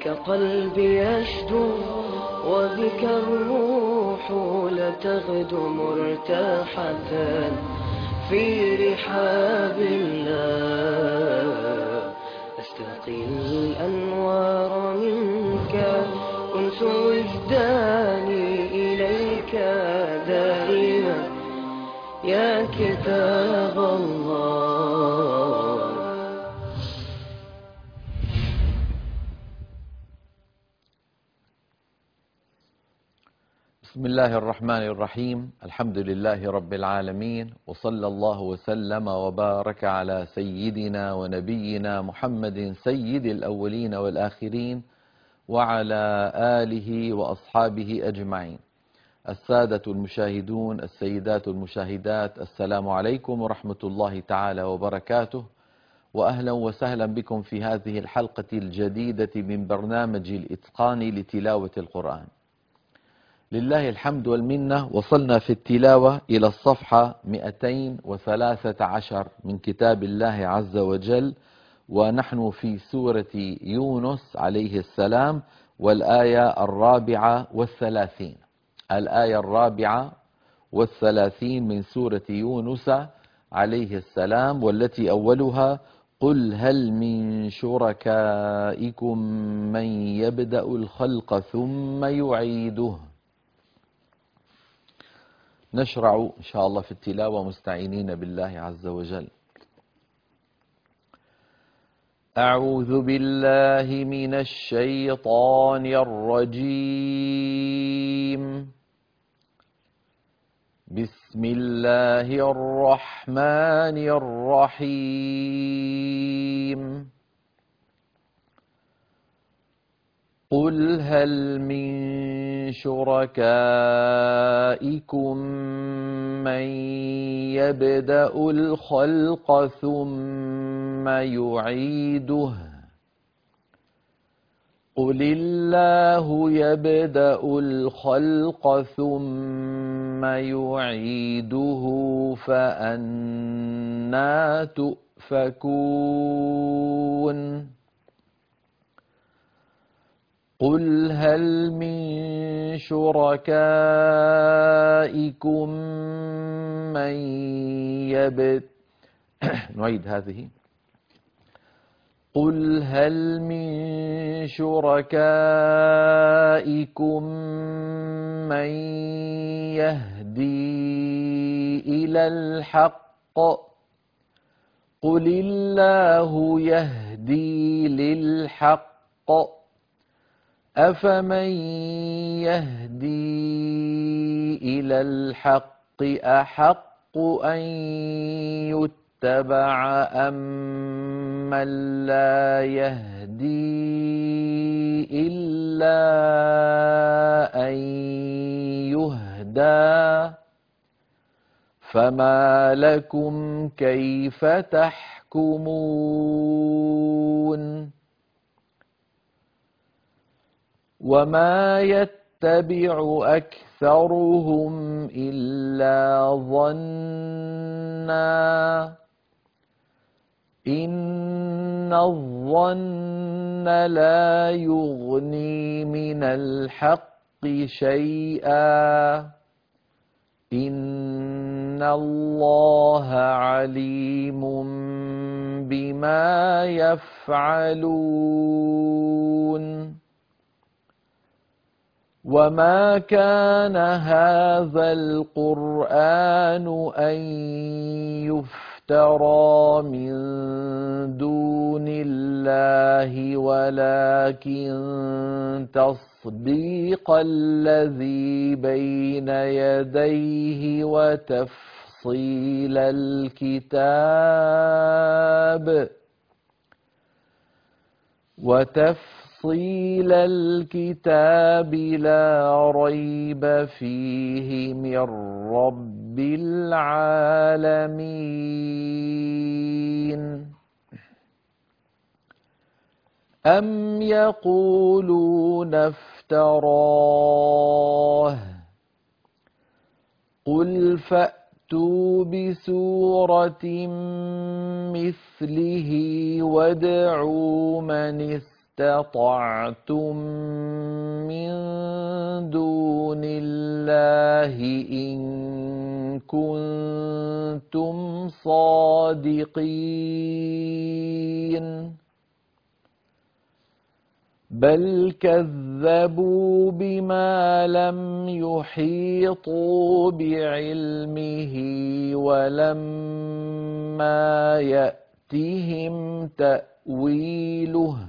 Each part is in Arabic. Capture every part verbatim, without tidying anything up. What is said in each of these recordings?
بك قلبي يشدو وبك الروح لتغدو مرتاحة في رحاب الله. أستقي الأنوار منك كنت وجداني إليك دائما يا كتاب الله. بسم الله الرحمن الرحيم. الحمد لله رب العالمين، وصلى الله وسلم وبارك على سيدنا ونبينا محمد سيد الأولين والآخرين وعلى آله وأصحابه أجمعين. السادة المشاهدون، السيدات المشاهدات، السلام عليكم ورحمة الله تعالى وبركاته، وأهلا وسهلا بكم في هذه الحلقة الجديدة من برنامج الإتقان لتلاوة القرآن. لله الحمد والمنة، وصلنا في التلاوة إلى الصفحة مئتين وثلاثة عشر من كتاب الله عز وجل، ونحن في سورة يونس عليه السلام، والآية الرابعة والثلاثين. الآية الرابعة والثلاثين من سورة يونس عليه السلام، والتي أولها: قل هل من شركائكم من يبدأ الخلق ثم يعيده. نشرع إن شاء الله في التلاوة مستعينين بالله عز وجل. أعوذ بالله من الشيطان الرجيم. بسم الله الرحمن الرحيم. قل هل من شركائكم من يبدأ الخلق ثم يعيده. قل الله يبدأ الخلق ثم يعيده فأنى تؤفكون. قل هل من شركائكم من يبدأ نعيد هذه. قل هل من شركائكم من يهدي إلى الحق. قل الله يهدي للحق. أفمن يهدي إلى الحق أحق أن يتبع أم من لا يهدي إلا أن يهدى. فما لكم كيف تحكمون. وما يتبع أكثرهم إلا ظنا إن الظن لا يغني من الحق شيئا إن الله عليم بما يفعلون. وما كان هذا القرآن أن يفترى من دون الله ولكن تصديق الذي بين يديه وتفصيل الكتاب وتفصيل تفصيل الكتاب لا ريب فيه من رب العالمين. أم يقولون افتراه قل فأتوا بسورة مثله وادعوا من استطعتم من دون الله إن كنتم صادقين بل كذبوا بما لم يحيطوا بعلمه ولما يأتهم تأويله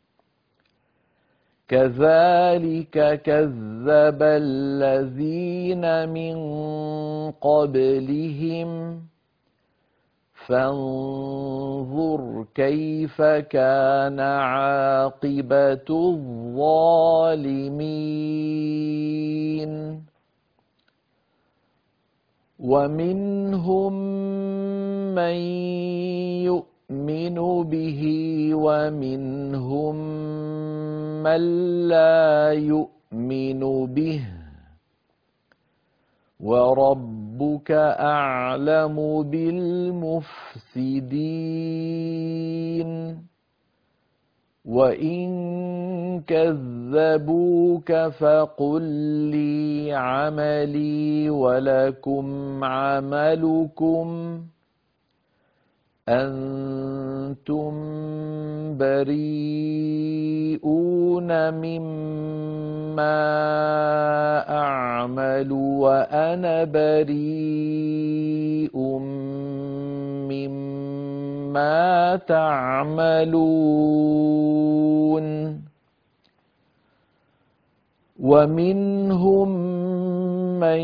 كذلك كذب الذين من قبلهم فانظر كيف كان عاقبة الظالمين ومنهم من يؤمن به ومنهم من لا يؤمن به وربك أعلم بالمفسدين وإن كذبوك فقل لي عملي ولكم عملكم أنتم بريئون مما أعمل وأنا بريء مما تعملون ومنهم من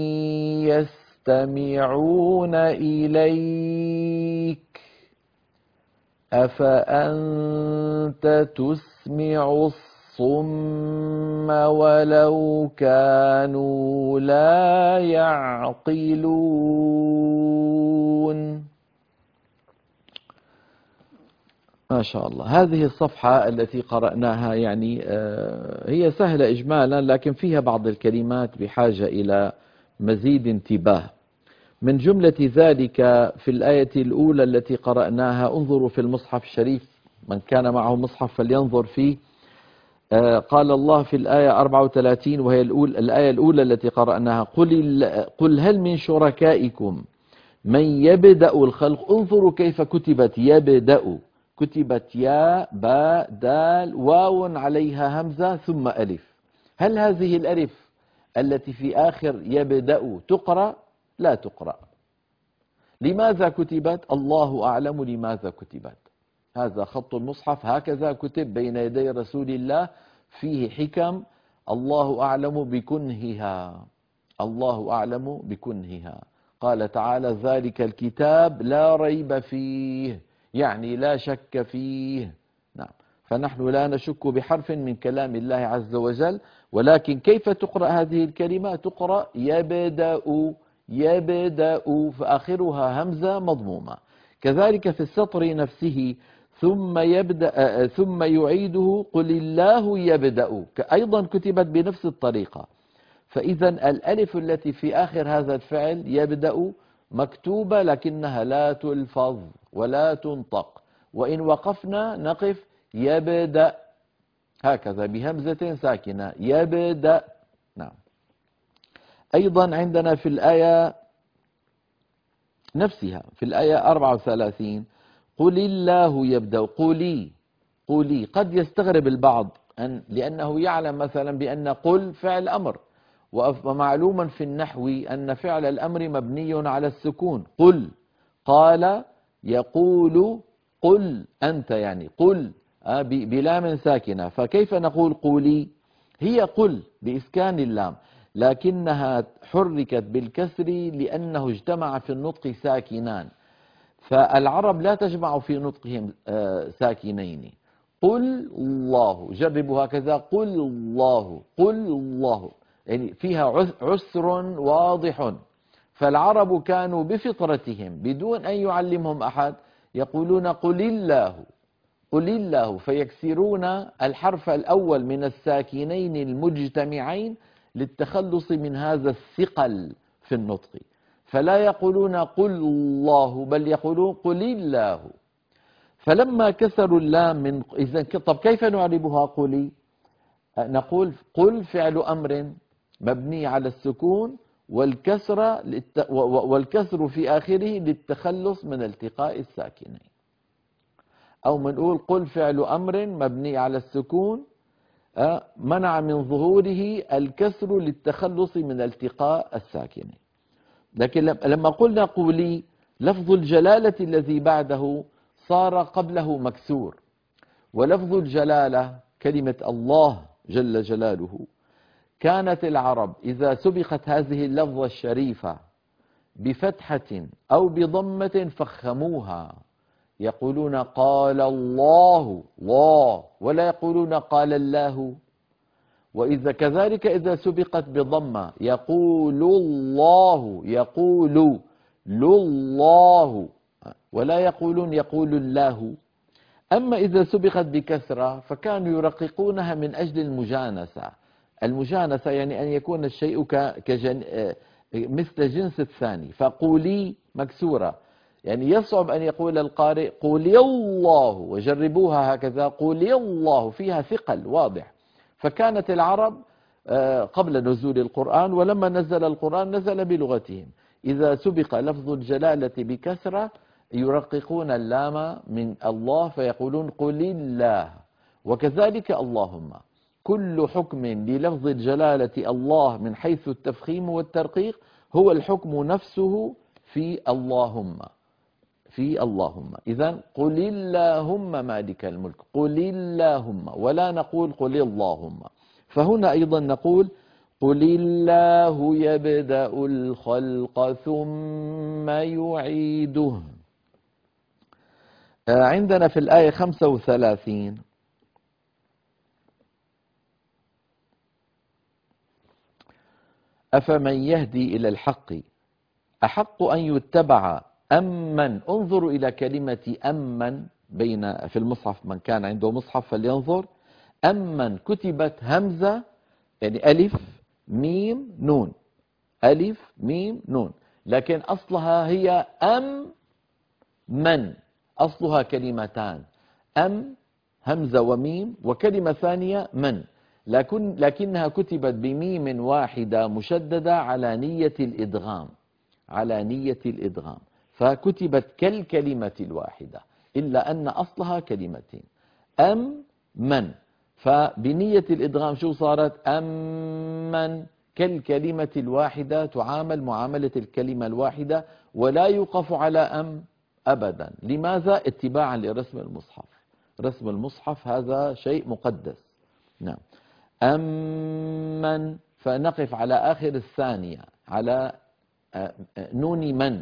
يستمعون إليك أفأنت تسمع الصم ولو كانوا لا يعقلون. ما شاء الله. هذه الصفحة التي قرأناها يعني هي سهلة إجمالا، لكن فيها بعض الكلمات بحاجة إلى مزيد انتباه. من جملة ذلك في الآية الأولى التي قرأناها، انظروا في المصحف الشريف، من كان معه مصحف فلينظر فيه. قال الله في الآية أربعة وثلاثين وهي الأولى الآية الأولى التي قرأناها: قل, قل هل من شركائكم من يبدأ الخلق. انظروا كيف كتبت يبدأ، كتبت يا باء دال واو عليها همزة ثم ألف. هل هذه الألف التي في آخر يبدأ تقرأ؟ لا تقرأ. لماذا كتبت؟ الله أعلم لماذا كتبت. هذا خط المصحف هكذا كتب بين يدي رسول الله، فيه حكم، الله أعلم بكنهها، الله أعلم بكنهها. قال تعالى: ذلك الكتاب لا ريب فيه، يعني لا شك فيه. نعم، فنحن لا نشك بحرف من كلام الله عز وجل، ولكن كيف تقرأ هذه الكلمة؟ تقرأ يبدأ، يبدأ فآخرها همزة مضمومة. كذلك في السطر نفسه: ثم يبدأ ثم يعيده قل الله يبدأ، أيضا كتبت بنفس الطريقة. فإذا الألف التي في آخر هذا الفعل يبدأ مكتوبة لكنها لا تلفظ ولا تنطق، وإن وقفنا نقف يبدأ هكذا بهمزة ساكنة يبدأ. نعم. أيضا عندنا في الآية نفسها في الآية أربعة وثلاثين: قل الله يبدأ. قولي، قولي. قد يستغرب البعض أن لأنه يعلم مثلا بأن قل فعل أمر، ومعلوما في النحو أن فعل الأمر مبني على السكون. قل، قال، يقول، قل أنت، يعني قل بلام ساكنة، فكيف نقول قولي؟ هي قل بإسكان اللام، لكنها حركت بالكسر لأنه اجتمع في النطق ساكنان، فالعرب لا تجمع في نطقهم ساكنين. قل الله، جربوا هكذا، قل الله، قل الله، يعني فيها عسر واضح. فالعرب كانوا بفطرتهم بدون أن يعلمهم أحد يقولون قل الله، قل الله، فيكسرون الحرف الأول من الساكنين المجتمعين للتخلص من هذا الثقل في النطق، فلا يقولون قل الله بل يقولون قل الله. فلما كسروا اللام من إذا طب كيف نعربها قولي؟ نقول قل فعل أمر مبني على السكون والكسر للت... والكسر في آخره للتخلص من التقاء الساكنين، أو منقول قل فعل أمر مبني على السكون منع من ظهوره الكسر للتخلص من التقاء الساكنين. لكن لما قلنا قولي لفظ الجلالة الذي بعده صار قبله مكسور، ولفظ الجلالة كلمة الله جل جلاله كانت العرب إذا سبقت هذه اللفظة الشريفة بفتحة أو بضمة فخموها، يقولون قال الله الله ولا يقولون قال الله. وإذا كذلك إذا سبقت بضمة يقول الله يقول الله ولا يقولون يقول الله. أما إذا سبقت بكسرة فكانوا يرققونها من أجل المجانسة. المجانسة يعني أن يكون الشيء كجن... مثل جنس الثاني. فقولي مكسورة يعني يصعب أن يقول القارئ قولي الله، وجربوها هكذا قولي الله فيها ثقل واضح. فكانت العرب قبل نزول القرآن ولما نزل القرآن نزل بلغتهم، إذا سبق لفظ الجلالة بكسرة يرققون اللام من الله فيقولون قل الله. وكذلك اللهم، كل حكم للفظ الجلالة الله من حيث التفخيم والترقيق هو الحكم نفسه في اللهم في اللهم. إذن قل اللهم مالك الملك قل اللهم، ولا نقول قل اللهم. فهنا أيضا نقول قل الله يبدأ الخلق ثم يعيده. عندنا في الآية خمسة وثلاثين أفمن يهدي إلى الحق أحق أن يتبع أمن. انظروا إلى كلمة أمن بين في المصحف، من كان عنده مصحف فلينظر. أمن كتبت همزة يعني ألف ميم نون ألف ميم نون، لكن أصلها هي أم من، أصلها كلمتان أم همزة وميم وكلمة ثانية من، لكن لكنها كتبت بميم واحدة مشددة على نية الإدغام على نية الإدغام فكتبت كالكلمة الواحدة، إلا أن أصلها كلمتين أم من. فبنية الإدغام شو صارت؟ أمن كالكلمة الواحدة، تعامل معاملة الكلمة الواحدة ولا يوقف على أم أبدا. لماذا؟ اتباعا لرسم المصحف. رسم المصحف هذا شيء مقدس. نعم. أمن فنقف على آخر الثانية على نون من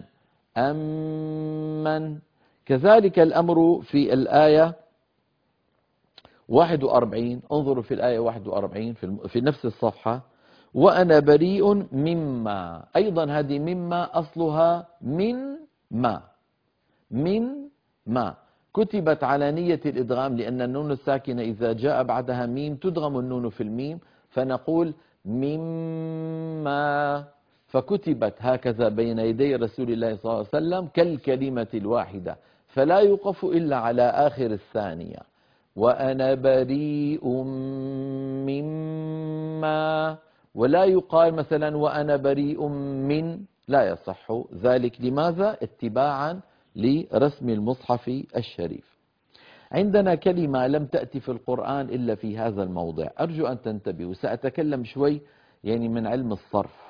أمن. كذلك الأمر في الآية واحد وأربعين. انظروا في الآية واحد وأربعين في نفس الصفحة وأنا بريء مما. أيضا هذه مما أصلها من ما من ما كتبت على نية الإدغام، لأن النون الساكنة إذا جاء بعدها ميم تدغم النون في الميم، فنقول مما، فكتبت هكذا بين يدي رسول الله صلى الله عليه وسلم كالكلمة الواحدة، فلا يوقف إلا على آخر الثانية. وأنا بريء مما، ولا يقال مثلا وأنا بريء من، لا يصح ذلك. لماذا؟ اتباعا لرسم المصحف الشريف. عندنا كلمة لم تأتي في القرآن إلا في هذا الموضع، أرجو أن تنتبهوا. سأتكلم شوي يعني من علم الصرف.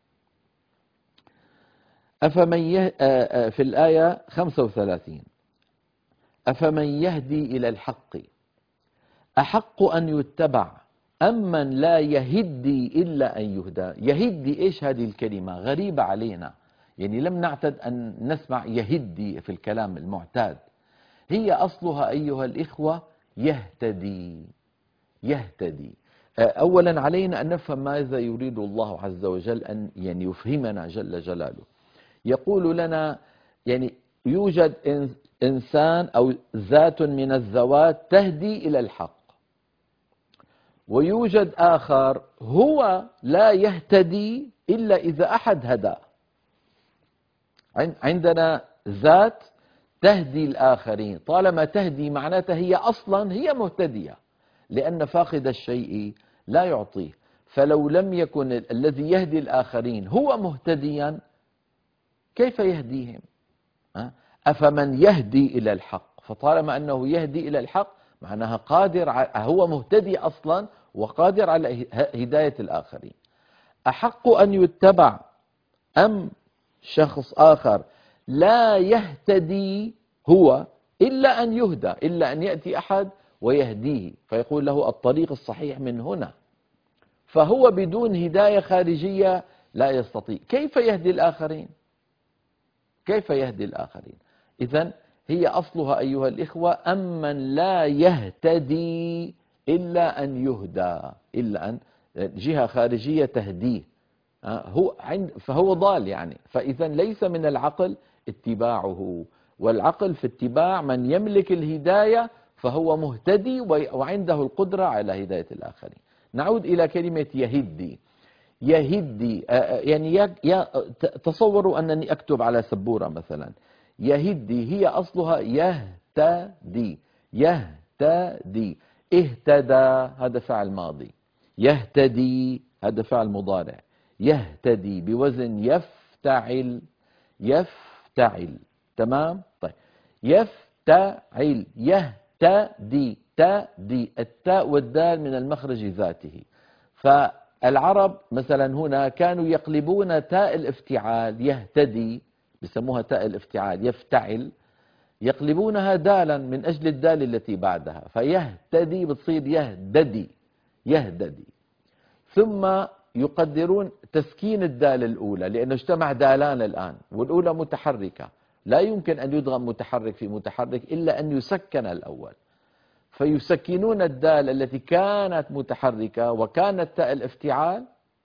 أفمن يه... في الآية خمسة وثلاثين أفمن يهدي إلى الحق أحق أن يتبع أمن لا يهدي إلا أن يهدى. يهدي إيش هذه الكلمة؟ غريبة علينا، يعني لم نعتد أن نسمع يهدي في الكلام المعتاد. هي أصلها أيها الإخوة يهتدي يهتدي. أولا علينا أن نفهم ماذا يريد الله عز وجل أن يعني يفهمنا جل جلاله. يقول لنا يعني يوجد إنسان أو ذات من الذوات تهدي إلى الحق، ويوجد آخر هو لا يهتدي إلا إذا أحد هداه. عندنا ذات تهدي الآخرين. طالما تهدي معناتها هي أصلا هي مهتدية، لأن فاقد الشيء لا يعطيه. فلو لم يكن الذي يهدي الآخرين هو مهتديا كيف يهديهم؟ أفمن يهدي إلى الحق، فطالما أنه يهدي إلى الحق معناها قادر، هو مهتدي أصلا وقادر على هداية الآخرين. أحق أن يتبع أم شخص آخر لا يهتدي هو إلا أن يهدى، إلا أن يأتي أحد ويهديه فيقول له الطريق الصحيح من هنا، فهو بدون هداية خارجية لا يستطيع. كيف يهدي الآخرين؟ كيف يهدي الآخرين؟ إذن هي أصلها أيها الإخوة أمن لا يهتدي إلا أن يهدى، إلا أن جهة خارجية تهديه، هو عند فهو ضال يعني. فإذا ليس من العقل اتباعه، والعقل في اتباع من يملك الهداية فهو مهتدي وعنده القدرة على هداية الآخرين. نعود إلى كلمة يهدي. يهدي يعني تصوروا أنني أكتب على سبورة مثلا يهدي، هي أصلها يهتدي. يهتدي، اهتدى هذا فعل ماضي، يهتدي هذا فعل مضارع، يهتدي بوزن يفتعل. يفتعل، تمام؟ طيب يفتعل، يهتدي، تدي، التاء والدال من المخرج ذاته. فالعرب مثلا هنا كانوا يقلبون تاء الافتعال يهتدي، بسموها تاء الافتعال يفتعل، يقلبونها دالا من أجل الدال التي بعدها، فيهتدي بتصير يهددي. يهددي، ثم يقدرون تسكين الدال الأولى لأنه اجتمع دالان الآن، والأولى متحركة، لا يمكن أن يدغم متحرك في متحرك إلا أن يسكن الأول، فيسكنون الدال التي كانت متحركة وكانت تاء الافتعال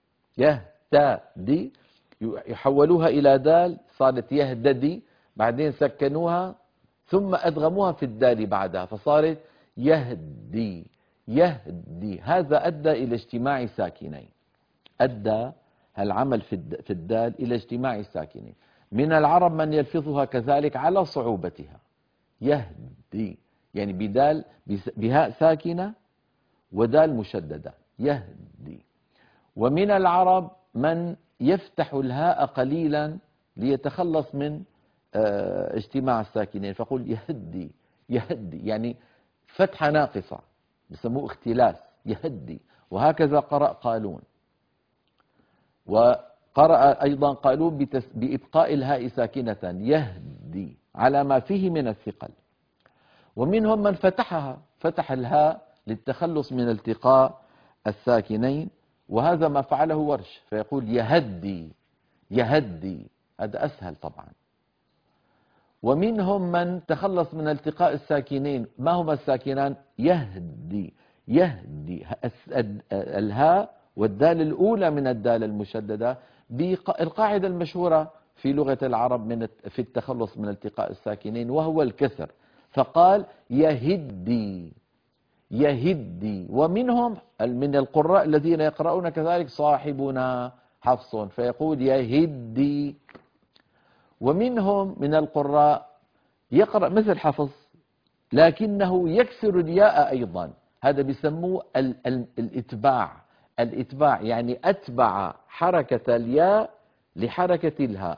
يهتدي، يحولوها إلى دال صارت يهددي، بعدين سكنوها ثم أدغموها في الدال بعدها فصارت يهدي. يهدي، هذا أدى إلى اجتماع ساكنين، أدى العمل في الدال إلى اجتماع ساكنين. من العرب من يلفظها كذلك على صعوبتها، يهدي يعني بدال بهاء ساكنة ودال مشددة، يهدي. ومن العرب من يفتح الهاء قليلا ليتخلص من اجتماع الساكنين فقل يهدي. يهدي يعني فتحة ناقصة بسموه اختلاس، يهدي. وهكذا قرأ قالون، وقرأ أيضا قالون بإبقاء الهاء ساكنة يهدي على ما فيه من الثقل. ومنهم من فتحها، فتح الهاء للتخلص من التقاء الساكنين، وهذا ما فعله ورش فيقول يهدي. يهدي هذا أسهل طبعا. ومنهم من تخلص من التقاء الساكنين، ما هما الساكنان؟ يهدي. يهدي الهاء والدال الأولى من الدال المشددة بالقاعدة المشهورة في لغة العرب من في التخلص من التقاء الساكنين وهو الكسر، فقال يهدي. يهدي. ومنهم من القراء الذين يقرؤون كذلك صاحبنا حفص فيقول يهدي. ومنهم من القراء يقرأ مثل حفص لكنه يكسر الياء أيضا، هذا بيسموه ال ال الإتباع. الإتباع يعني أتبع حركة الياء لحركة الهاء.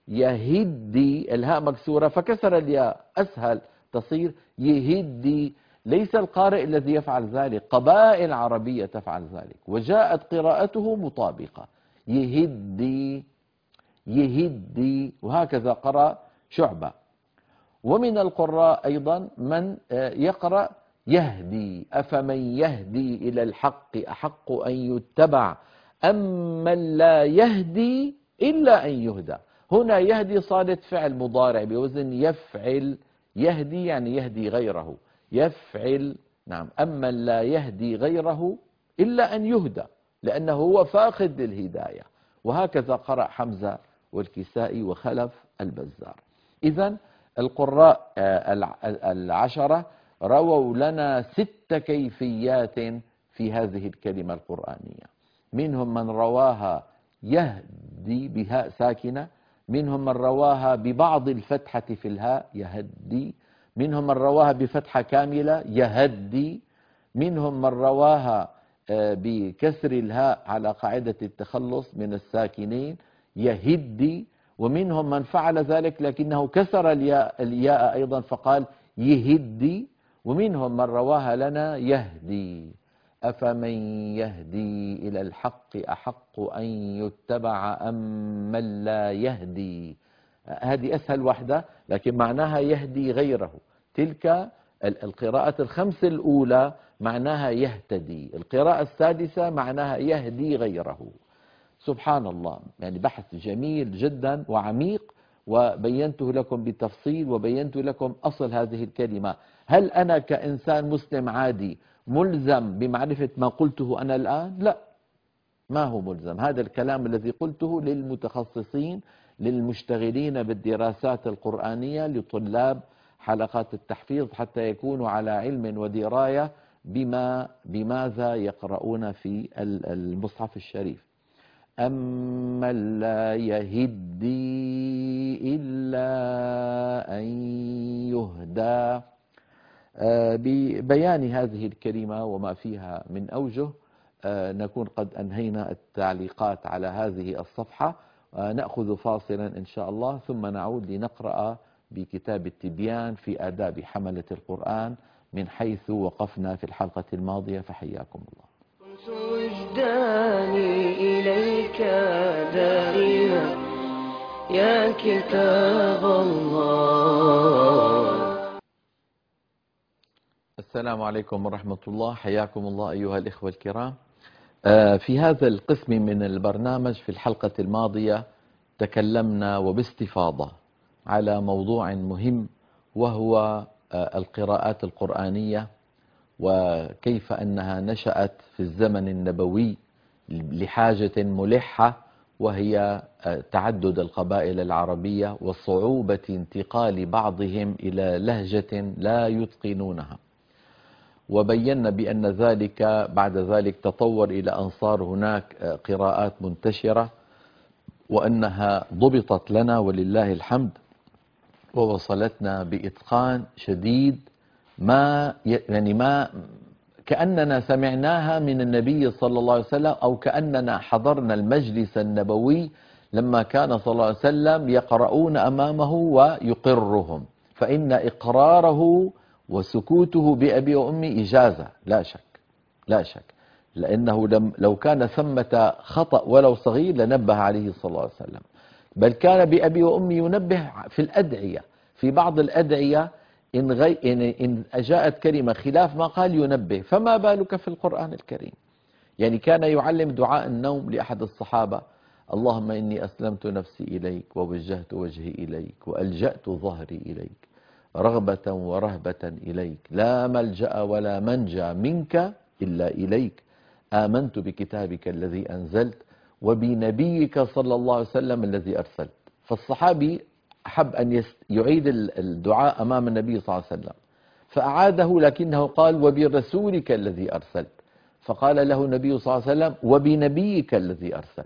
يهدي الهاء مكسورة فكسر الياء، أسهل تصير يهدي. ليس القارئ الذي يفعل ذلك، قبائل عربية تفعل ذلك وجاءت قراءته مطابقة، يهدي. يهدي. وهكذا قرأ شعبة. ومن القراء أيضا من يقرأ يهدي. أفمن يهدي إلى الحق أحق أن يتبع أم من لا يهدي إلا أن يهدى. هنا يهدي صارت فعل مضارع بوزن يفعل. يهدي يعني يهدي غيره، يفعل. نعم، أمن لا يهدي غيره إلا أن يهدى لأنه هو فاقد للهداية. وهكذا قرأ حمزة والكسائي وخلف البزار. إذن القراء العشرة رووا لنا ست كيفيات في هذه الكلمة القرآنية. منهم من رواها يهدي بهاء ساكنة، منهم من رواها ببعض الفتحة في الهاء يهدي، منهم من رواها بفتحة كاملة يهدي، منهم من رواها بكسر الهاء على قاعدة التخلص من الساكنين يهدي، ومنهم من فعل ذلك لكنه كسر الياء, الياء أيضا فقال يهدي، ومنهم من رواها لنا يهدي. أفمن يهدي إلى الحق أحق أن يتبع أم من لا يهدي. هذه أسهل وحدة لكن معناها يهدي غيره. تلك القراءة الخمس الأولى معناها يهتدي، القراءة السادسة معناها يهدي غيره. سبحان الله، يعني بحث جميل جدا وعميق، وبينته لكم بتفصيل وبينت لكم أصل هذه الكلمة. هل أنا كإنسان مسلم عادي ملزم بمعرفة ما قلته أنا الآن؟ لا، ما هو ملزم. هذا الكلام الذي قلته للمتخصصين، للمشتغلين بالدراسات القرآنية، لطلاب حلقات التحفيظ، حتى يكونوا على علم ودراية بما بماذا يقرؤون في المصحف الشريف. أمن لا يهدي إلا أن يهدى. ببيان هذه الكلمة وما فيها من أوجه نكون قد أنهينا التعليقات على هذه الصفحة. نأخذ فاصلا إن شاء الله ثم نعود لنقرأ بكتاب التبيان في آداب حملة القرآن من حيث وقفنا في الحلقة الماضية، فحياكم الله. كنت وجداني إليك دائما يا كتاب الله. السلام عليكم ورحمة الله، حياكم الله أيها الإخوة الكرام. في هذا القسم من البرنامج في الحلقة الماضية تكلمنا وباستفاضة على موضوع مهم، وهو القراءات القرآنية، وكيف أنها نشأت في الزمن النبوي لحاجة ملحة، وهي تعدد القبائل العربية وصعوبة انتقال بعضهم إلى لهجة لا يتقنونها. وبينا بأن ذلك بعد ذلك تطور إلى أن صار هناك قراءات منتشرة، وأنها ضبطت لنا ولله الحمد، ووصلتنا بإتقان شديد، ما يعني ما كأننا سمعناها من النبي صلى الله عليه وسلم، أو كأننا حضرنا المجلس النبوي لما كان صلى الله عليه وسلم يقرؤون أمامه ويقرهم. فإن إقراره وسكوته بأبي وأمي إجازة لا شك، لا شك، لأنه لم لو كان ثمة خطأ ولو صغير لنبه عليه صلى الله عليه وسلم، بل كان بأبي وأمي ينبه في الأدعية. في بعض الأدعية إن, غي إن, إن جاءت كلمة خلاف ما قال ينبه، فما بالك في القرآن الكريم. يعني كان يعلم دعاء النوم لأحد الصحابة: اللهم إني أسلمت نفسي إليك ووجهت وجهي إليك وألجأت ظهري إليك رغبة ورهبة إليك لا ملجأ ولا منجى منك إلا إليك آمنت بكتابك الذي أنزلت وبنبيك صلى الله عليه وسلم الذي أرسلت. فالصحابي أحب أن يعيد الدعاء أمام النبي صلى الله عليه وسلم، فأعاده لكنه قال وبرسولك الذي أرسلت، فقال له النبي صلى الله عليه وسلم وبنبيك الذي أرسلت.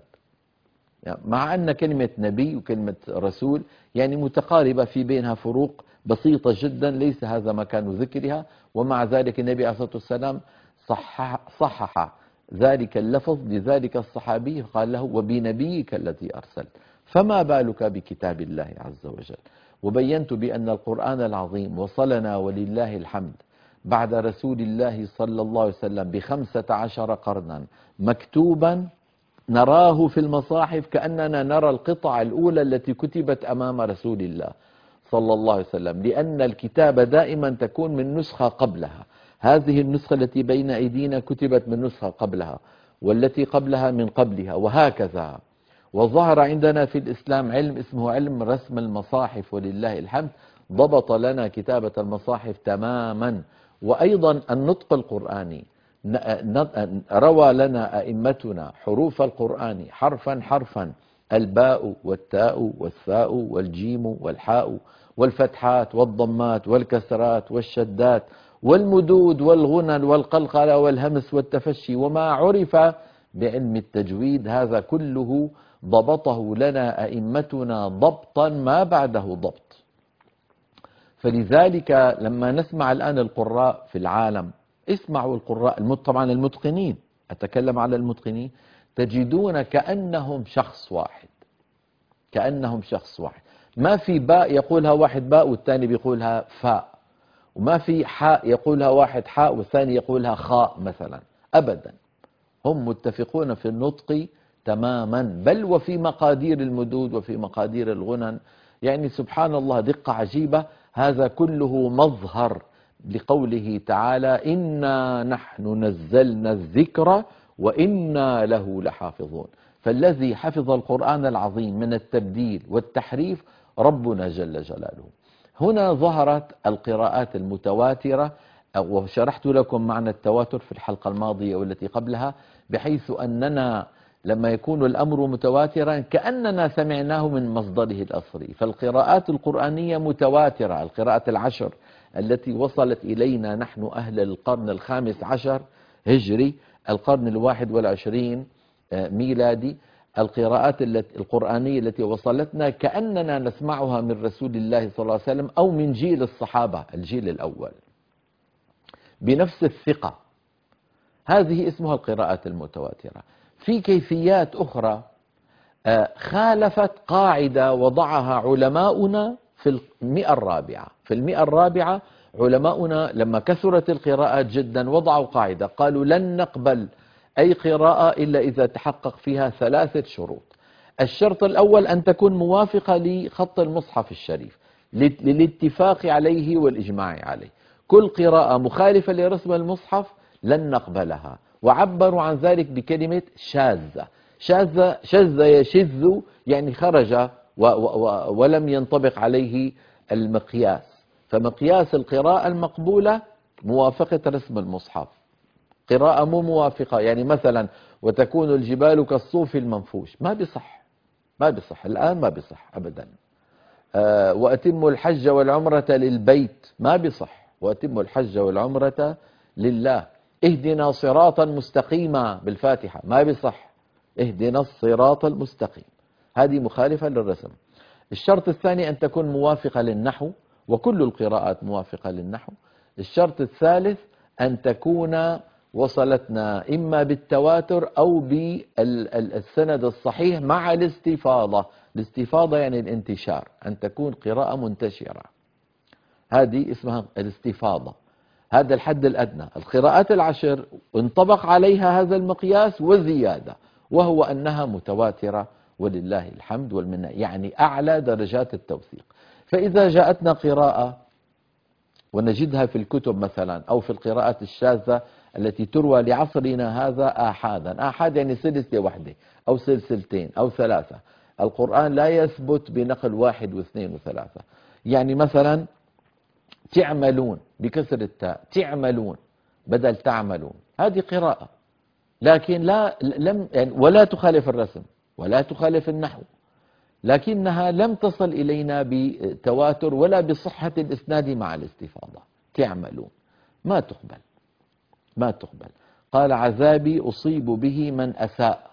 يعني مع أن كلمة نبي وكلمة رسول يعني متقاربة، في بينها فروق بسيطة جدا، ليس هذا مكان ذكرها، ومع ذلك النبي عليه الصلاة والسلام صحح, صحح ذلك اللفظ لذلك الصحابي، قال له وبنبيك الذي أرسلت. فما بالك بكتاب الله عز وجل. وبينت بأن القرآن العظيم وصلنا ولله الحمد بعد رسول الله صلى الله عليه وسلم بخمسة عشر قرنا مكتوبا نراه في المصاحف كأننا نرى القطع الأولى التي كتبت أمام رسول الله صلى الله عليه وسلم، لأن الكتابة دائما تكون من نسخة قبلها. هذه النسخة التي بين أيدينا كتبت من نسخة قبلها، والتي قبلها من قبلها، وهكذا. وظهر عندنا في الإسلام علم اسمه علم رسم المصاحف ولله الحمد، ضبط لنا كتابة المصاحف تماما. وأيضا النطق القرآني، روى لنا أئمتنا حروف القرآن حرفا حرفا، الباء والتاء والثاء والجيم والحاء والفتحات والضمات والكسرات والشدات والمدود والغنى والقلقلة والهمس والتفشي. وما عرف بعلم التجويد هذا كله ضبطه لنا أئمتنا ضبطا ما بعده ضبط. فلذلك لما نسمع الآن القراء في العالم، اسمعوا القراء طبعا المتقنين، أتكلم على المتقنين، تجدون كأنهم شخص واحد، كأنهم شخص واحد. ما في باء يقولها واحد باء والثاني بيقولها فاء، وما في حاء يقولها واحد حاء والثاني يقولها خاء مثلا، أبدا. هم متفقون في النطق تماما، بل وفي مقادير المدود وفي مقادير الغنن. يعني سبحان الله، دقة عجيبة. هذا كله مظهر لقوله تعالى: إنا نحن نزلنا الذكر وإنا له لحافظون. فالذي حفظ القرآن العظيم من التبديل والتحريف ربنا جل جلاله. هنا ظهرت القراءات المتواترة، وشرحت لكم معنى التواتر في الحلقة الماضية والتي قبلها، بحيث أننا لما يكون الأمر متواترا كأننا سمعناه من مصدره الأصلي. فالقراءات القرآنية متواترة، القراءات العشر التي وصلت إلينا نحن أهل القرن الخامس عشر هجري، القرن الواحد والعشرين ميلادي، القراءات القرآنية التي وصلتنا كأننا نسمعها من رسول الله صلى الله عليه وسلم أو من جيل الصحابة، الجيل الأول، بنفس الثقة. هذه اسمها القراءات المتواترة. في كيفيات أخرى خالفت قاعدة وضعها علماؤنا في المئة الرابعة. في المئة الرابعة علماؤنا لما كثرت القراءات جدا وضعوا قاعدة، قالوا: لن نقبل أي قراءة إلا إذا تحقق فيها ثلاثة شروط. الشرط الأول أن تكون موافقة لخط المصحف الشريف، للاتفاق عليه والإجماع عليه. كل قراءة مخالفة لرسم المصحف لن نقبلها، وعبروا عن ذلك بكلمة شاذة. شاذة شذ يشذ، يعني خرج و و ولم ينطبق عليه المقياس. فمقياس القراءة المقبولة موافقة رسم المصحف. قراءة مو موافقة، يعني مثلا: وتكون الجبال كالصوف المنفوش، ما بصح، ما بصح الآن، ما بصح أبدا. أه وأتم الحج والعمرة للبيت، ما بصح، وأتم الحج والعمرة لله. اهدنا صراطا مستقيما بالفاتحة، ما بصح، اهدنا الصراط المستقيم، هذه مخالفة للرسم. الشرط الثاني أن تكون موافقة للنحو، وكل القراءات موافقة للنحو. الشرط الثالث أن تكون وصلتنا إما بالتواتر أو بالسند الصحيح مع الاستفاضة. الاستفاضة يعني الانتشار، أن تكون قراءة منتشرة، هذه اسمها الاستفاضة. هذا الحد الأدنى. القراءات العشر انطبق عليها هذا المقياس وزيادة، وهو أنها متواترة ولله الحمد والمنة، يعني أعلى درجات التوثيق. فإذا جاءتنا قراءة ونجدها في الكتب مثلا أو في القراءات الشاذة التي تروى لعصرنا هذا آحادا، آحاد يعني سلسلة واحدة أو سلسلتين أو ثلاثة. القرآن لا يثبت بنقل واحد واثنين وثلاثة. يعني مثلا تعملون بكسر التاء، تعملون بدل تعملون، هذه قراءة، لكن لا لم يعني ولا تخالف الرسم ولا تخالف النحو، لكنها لم تصل إلينا بتواتر ولا بصحة الإسناد مع الاستفاضة. تعملون ما تقبل، ما تقبل. قال: عذابي أصيب به من أساء.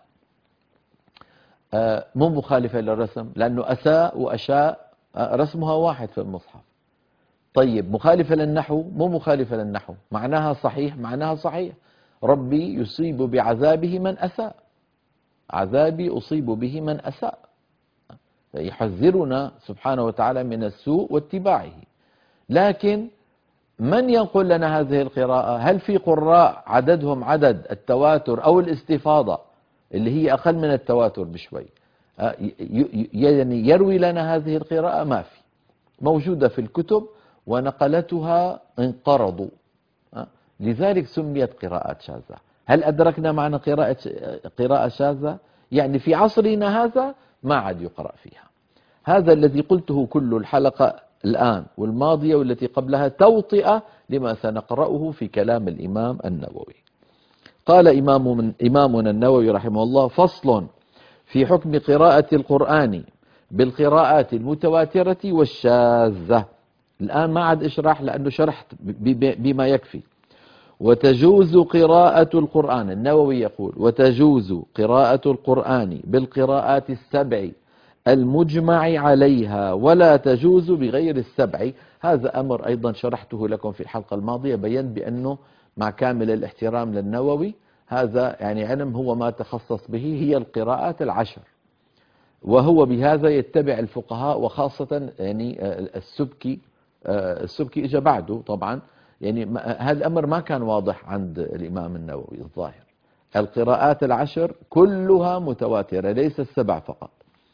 آه مو مخالفة للرسم، لأنه أساء وأشاء آه رسمها واحد في المصحف. طيب مخالفة للنحو؟ مو مخالفة للنحو، معناها صحيح، معناها صحيح. ربي يصيب بعذابه من أساء، عذابي أصيب به من أساء، يحذرنا سبحانه وتعالى من السوء واتباعه. لكن من ينقل لنا هذه القراءة؟ هل في قراء عددهم عدد التواتر أو الاستفاضة اللي هي أقل من التواتر بشوي يعني يروي لنا هذه القراءة؟ ما في، موجودة في الكتب ونقلتها انقرضوا، لذلك سميت قراءات شاذة. هل أدركنا معنى قراءة قراءة شاذة؟ يعني في عصرنا هذا ما عاد يقرأ فيها. هذا الذي قلته كل الحلقة الآن والماضية والتي قبلها توطئة لما سنقرأه في كلام الإمام النووي. قال إمام من إمامنا النووي رحمه الله: فصل في حكم قراءة القرآن بالقراءات المتواترة والشاذة. الآن ما عاد إشرح لأنه شرحت بما يكفي. وتجوز قراءة القرآن، النووي يقول وتجوز قراءة القرآن بالقراءات السبع المجمع عليها ولا تجوز بغير السبع. هذا أمر أيضا شرحته لكم في الحلقة الماضية، بينت بأنه مع كامل الاحترام للنووي هذا يعني علم هو ما تخصص به هي القراءات العشر، وهو بهذا يتبع الفقهاء وخاصة يعني السبكي. السبكي اجى بعده طبعا، يعني هذا الأمر ما كان واضح عند الإمام النووي الظاهر. القراءات العشر كلها متواترة ليس السبع فقط.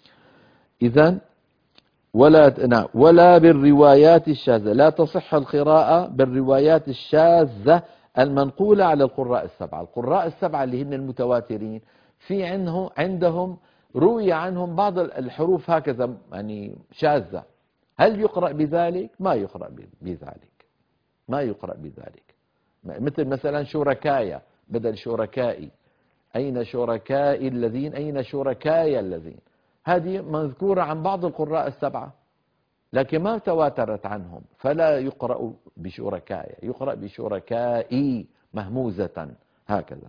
إذن ولا نعم ولا بالروايات الشاذة، لا تصح القراءة بالروايات الشاذة المنقولة على القراء السبعة. القراء السبعة اللي هن المتواترين في عنهم عندهم روي عنهم بعض الحروف هكذا يعني شاذة، هل يقرأ بذلك؟ ما يقرأ بذلك، ما يقرأ بذلك. مثل مثلا شركايا بدل شركائي، أين شركائي الذين، أين شركايا الذين، هذه مذكورة عن بعض القراء السبعة لكن ما تواترت عنهم، فلا يقرأ بشركايا، يقرأ بشركائي مهموزة هكذا.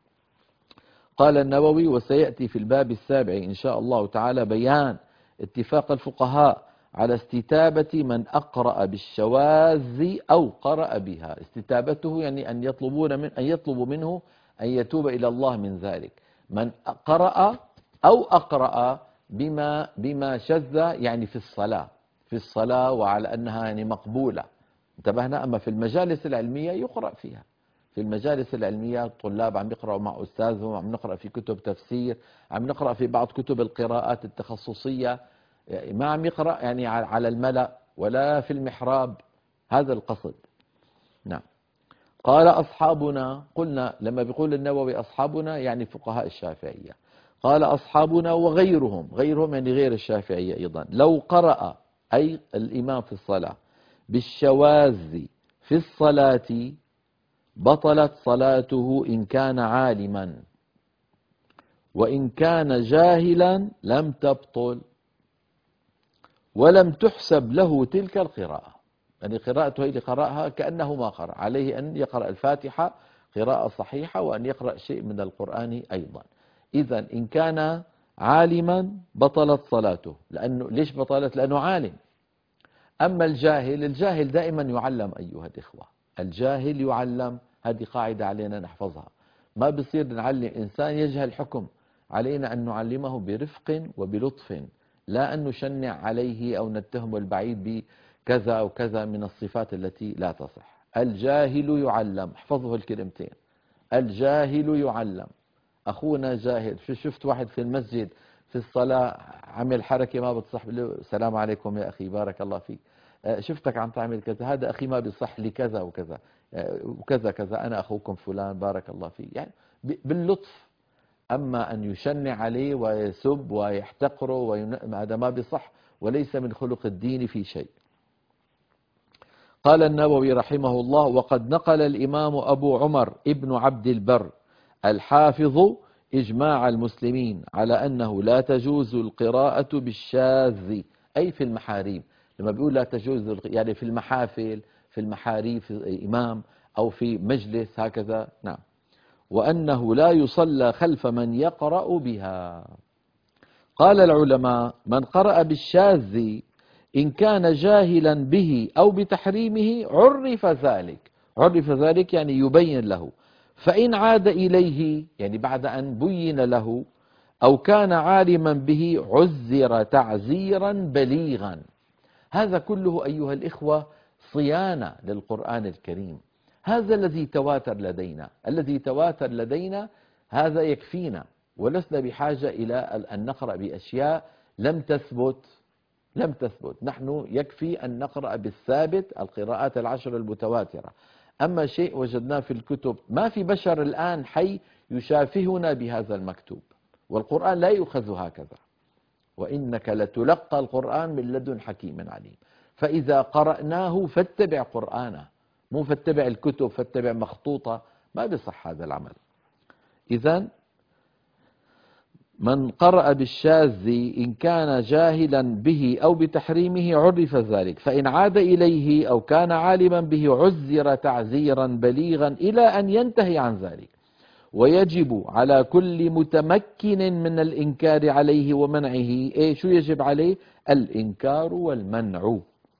قال النووي وسيأتي في الباب السابع إن شاء الله تعالى بيان اتفاق الفقهاء على استتابة من أقرأ بالشواذ أو قرأ بها. استتابته يعني أن يطلبون من أن يطلب منه أن يتوب إلى الله من ذلك. من قرأ أو أقرأ بما بما شذ يعني في الصلاة، في الصلاة وعلى أنها يعني مقبولة، انتبهنا. أما في المجالس العلمية يقرأ فيها، في المجالس العلمية الطلاب عم يقرأوا مع أستاذهم، عم نقرأ في كتب تفسير، عم نقرأ في بعض كتب القراءات التخصصية، ما عم يقرأ يعني على الملأ ولا في المحراب، هذا القصد. نعم. قال أصحابنا، قلنا لما بيقول النووي أصحابنا يعني فقهاء الشافعية. قال أصحابنا وغيرهم، غيرهم يعني غير الشافعية أيضا، لو قرأ أي الإمام في الصلاة بالشواذ في الصلاة بطلت صلاته إن كان عالما، وإن كان جاهلا لم تبطل ولم تحسب له تلك القراءة. يعني قراءته اللي قرأها كأنه ما قرأ، عليه أن يقرأ الفاتحة قراءة صحيحة وأن يقرأ شيء من القرآن أيضا. إذا إن كان عالما بطلت صلاته، لأنه ليش بطلت؟ لأنه عالم. أما الجاهل، الجاهل دائما يعلم أيها الإخوة، الجاهل يعلم، هذه قاعدة علينا نحفظها. ما بصير نعلم إنسان يجهل حكم، علينا أن نعلمه برفق وبلطف، لا أن نشنع عليه أو نتهمه البعيد بكذا أو كذا من الصفات التي لا تصح. الجاهل يعلم، احفظه الكلمتين، الجاهل يعلم. أخونا جاهل، شفت واحد في المسجد في الصلاة عمل حركة ما بتصح، له السلام عليكم يا أخي بارك الله فيك، شفتك عم تعمل كذا، هذا أخي ما بيصح لي كذا وكذا وكذا كذا، أنا أخوكم فلان بارك الله فيك، يعني باللطف. أما أن يشنع عليه ويسب ويحتقره وين... هذا ما بيصح وليس من خلق الدين في شيء. قال النووي رحمه الله وقد نقل الإمام أبو عمر ابن عبد البر الحافظ إجماع المسلمين على أنه لا تجوز القراءة بالشاذ، أي في المحاريب. لما بيقول لا تجوز يعني في المحافل، في المحاريب، في إمام أو في مجلس هكذا. نعم. وأنه لا يصلى خلف من يقرأ بها. قال العلماء من قرأ بالشاذ إن كان جاهلا به أو بتحريمه عرف ذلك، عرف ذلك يعني يبين له، فإن عاد إليه يعني بعد أن بين له أو كان عالما به عزر تعزيرا بليغا. هذا كله أيها الإخوة صيانة للقرآن الكريم. هذا الذي تواتر لدينا، الذي تواتر لدينا هذا يكفينا، ولسنا بحاجة إلى أن نقرأ بأشياء لم تثبت، لم تثبت. نحن يكفي أن نقرأ بالثابت، القراءات العشر المتواترة. أما شيء وجدناه في الكتب، ما في بشر الآن حي يشافهنا بهذا المكتوب، والقرآن لا يؤخذ هكذا. وإنك لتلقى القرآن من لدن حكيم عليم. فإذا قرأناه فاتبع قرآنه، مو فاتبع الكتب، فاتبع مخطوطة، ما بصح هذا العمل. إذن من قرأ بالشاذ إن كان جاهلا به أو بتحريمه عرف ذلك، فإن عاد إليه أو كان عالما به عزر تعزيرا بليغا إلى أن ينتهي عن ذلك. ويجب على كل متمكن من الإنكار عليه ومنعه، إيه شو يجب عليه؟ الإنكار والمنع.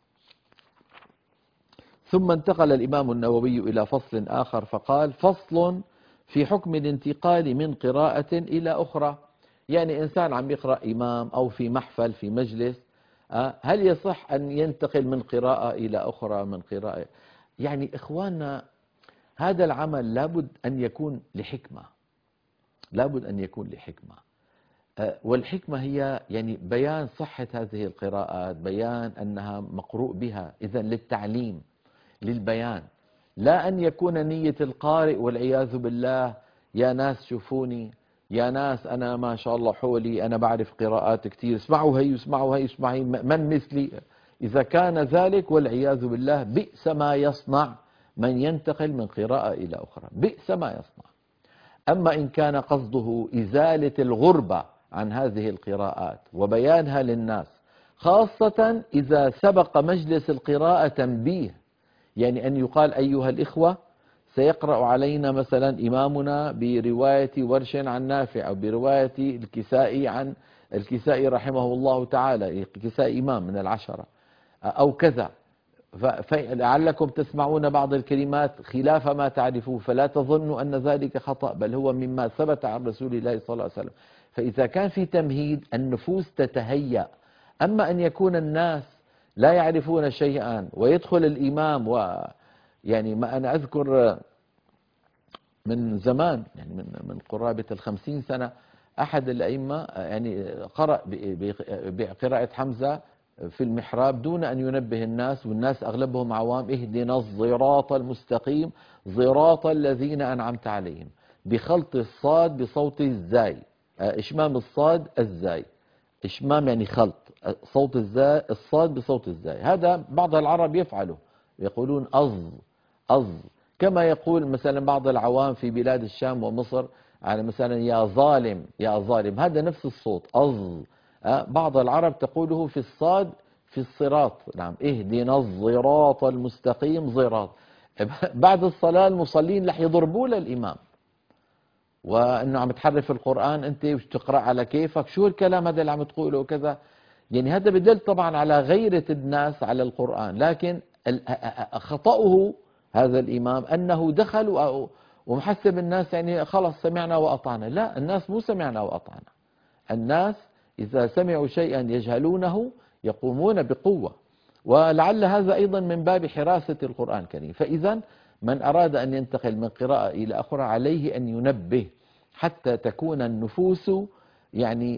ثم انتقل الإمام النووي إلى فصل آخر فقال: فصل في حكم الانتقال من قراءة إلى أخرى. يعني إنسان عم يقرأ إمام أو في محفل في مجلس، هل يصح أن ينتقل من قراءة إلى أخرى من قراءة؟ يعني إخواننا، هذا العمل لابد أن يكون لحكمة، لابد أن يكون لحكمة، والحكمة هي يعني بيان صحة هذه القراءات، بيان أنها مقروء بها، إذن للتعليم للبيان، لا أن يكون نية القارئ والعياذ بالله يا ناس شوفوني، يا ناس أنا ما شاء الله حولي أنا بعرف قراءات كتير، اسمعوا هي اسمعوا هي اسمعي من مثلي. إذا كان ذلك والعياذ بالله بئس ما يصنع من ينتقل من قراءة إلى أخرى، بئس ما يصنع. أما إن كان قصده إزالة الغربة عن هذه القراءات وبيانها للناس، خاصة إذا سبق مجلس القراءة تنبيه، يعني أن يقال: أيها الإخوة، سيقرأ علينا مثلا إمامنا برواية ورش عن نافع أو برواية الكسائي عن الكسائي رحمه الله تعالى، الكسائي إمام من العشرة أو كذا، فلعلكم تسمعون بعض الكلمات خلاف ما تعرفون، فلا تظنوا أن ذلك خطأ، بل هو مما ثبت عن رسول الله صلى الله عليه وسلم. فإذا كان في تمهيد النفوس تتهيأ. أما أن يكون الناس لا يعرفون شيئا ويدخل الإمام، و يعني ما أنا أذكر من زمان، يعني من من قرابة الخمسين سنة، أحد الأئمة يعني قرأ بقراءة حمزة في المحراب دون أن ينبه الناس، والناس أغلبهم عوام: اهدنا الصراط المستقيم صراط الذين أنعمت عليهم، بخلط الصاد بصوت الزاي، إشمام الصاد الزاي، إشمام يعني خلط صوت الزاي الصاد بصوت الزاي. هذا بعض العرب يفعله، يقولون أظ أظ، كما يقول مثلا بعض العوام في بلاد الشام ومصر على مثلا يا ظالم يا ظالم، هذا نفس الصوت أظ. بعض العرب تقوله في الصاد في الصراط، نعم، اهدنا الصراط المستقيم صراط. بعد الصلاة المصلين رح يضربوا للإمام، وانه عم تحرف القرآن انت وتقرأ على كيفك، شو الكلام هذا اللي عم تقوله وكذا. يعني هذا بدل طبعا على غيرة الناس على القرآن، لكن خطأه هذا الإمام أنه دخل ومحسب الناس يعني خلص سمعنا وأطعنا. لا، الناس مو سمعنا وأطعنا، الناس إذا سمعوا شيئا يجهلونه يقومون بقوة، ولعل هذا أيضا من باب حراسة القرآن الكريم. فإذا من أراد أن ينتقل من قراءة إلى أخرى عليه أن ينبه حتى تكون النفوس يعني